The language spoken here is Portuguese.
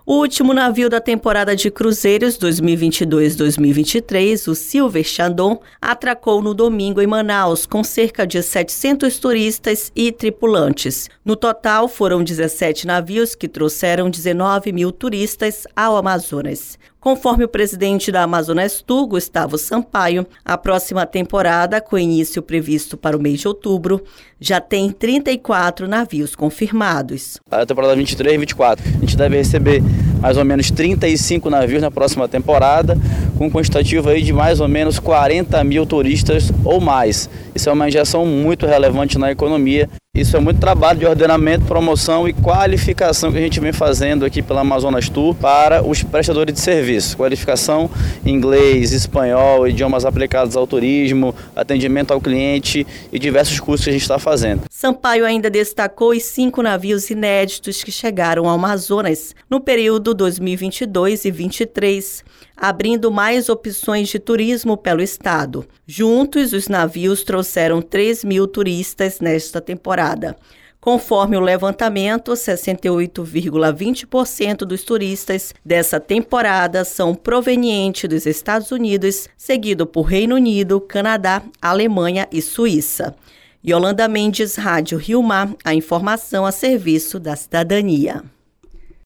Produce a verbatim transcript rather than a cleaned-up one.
O último navio da temporada de cruzeiros dois mil e vinte e dois dois mil e vinte e três, o Silver Chandon, atracou no domingo em Manaus com cerca de setecentos turistas e tripulantes. No total, foram dezessete navios que trouxeram dezenove mil turistas ao Amazonas. Conforme o presidente da Amazonas Tour, Gustavo Sampaio, a próxima temporada, com início previsto para o mês de outubro, já tem trinta e quatro navios confirmados. A temporada vinte e três e vinte e quatro, a gente deve receber mais ou menos trinta e cinco navios na próxima temporada, com um quantitativo aí de mais ou menos quarenta mil turistas ou mais. Isso é uma injeção muito relevante na economia. Isso é muito trabalho de ordenamento, promoção e qualificação que a gente vem fazendo aqui pela Amazonas Tour para os prestadores de serviço. Qualificação em inglês, espanhol, idiomas aplicados ao turismo, atendimento ao cliente e diversos cursos que a gente está fazendo. Sampaio ainda destacou os cinco navios inéditos que chegaram ao Amazonas no período dois mil e vinte e dois e vinte e três, abrindo mais opções de turismo pelo estado. Juntos, os navios trouxeram três mil turistas nesta temporada. Conforme o levantamento, sessenta e oito vírgula vinte por cento dos turistas dessa temporada são provenientes dos Estados Unidos, seguido por Reino Unido, Canadá, Alemanha e Suíça. Yolanda Mendes, Rádio Rio Mar, a informação a serviço da cidadania.